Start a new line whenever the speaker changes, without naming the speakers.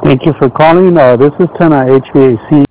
Thank you for calling. This is Tana HVAC.